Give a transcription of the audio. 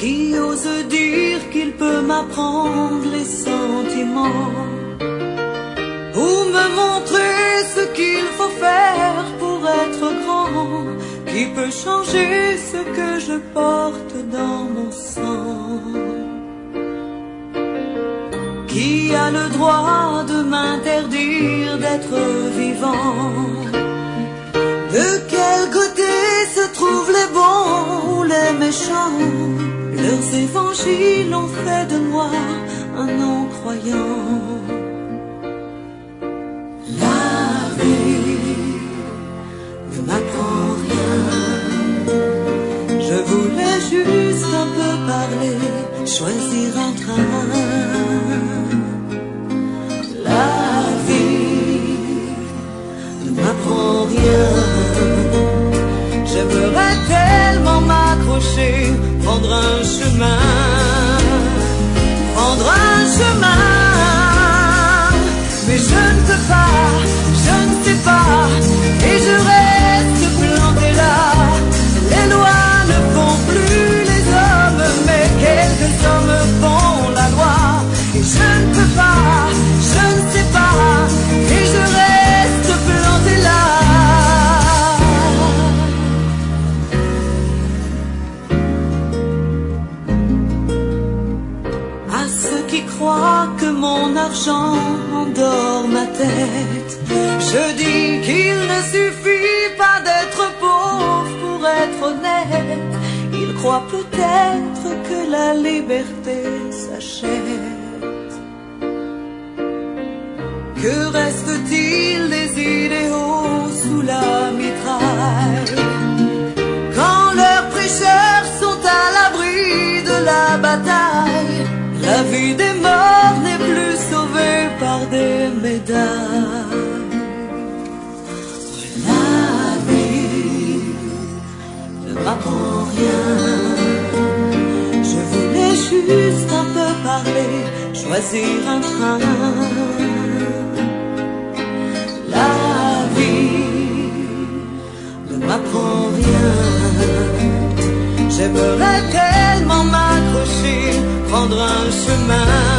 qui ose dire qu'il peut m'apprendre les sentiments, ou me montrer ce qu'il faut faire pour être grand, qui peut changer ce que je porte dans mon sang, qui a le droit de m'interdire d'être vivant. De quel côté se trouvent les bons ou les méchants? Leurs évangiles ont fait de moi un non-croyant. La vie ne m'apprend rien. Je voulais juste un peu parler, choisir un train. La vie ne m'apprend rien. J'aimerais tellement m'accrocher, prendre un chemin, prendre un chemin. Mais je ne peux pas, je ne sais pas, et je reste planté là. Les lois ne font plus les hommes, mais quelques hommes font la loi. Et je ne peux pas, je ne sais pas, et je reste planté là. À ceux qui croient que mon argent endort ma tête, je dis qu'il ne suffit pas d'être pauvre pour être honnête. Ils croient peut-être que la liberté s'achète. Que reste-t-il des idéaux sous la mitraille, quand leurs prêcheurs sont à l'abri de la bataille? La vie des morts n'est plus sauvée par des médailles. La vie ne m'apprend rien. Je voulais juste un peu parler, choisir un train. La vie ne m'apprend rien. J'aimerais tellement m'accrocher, prendre un chemin.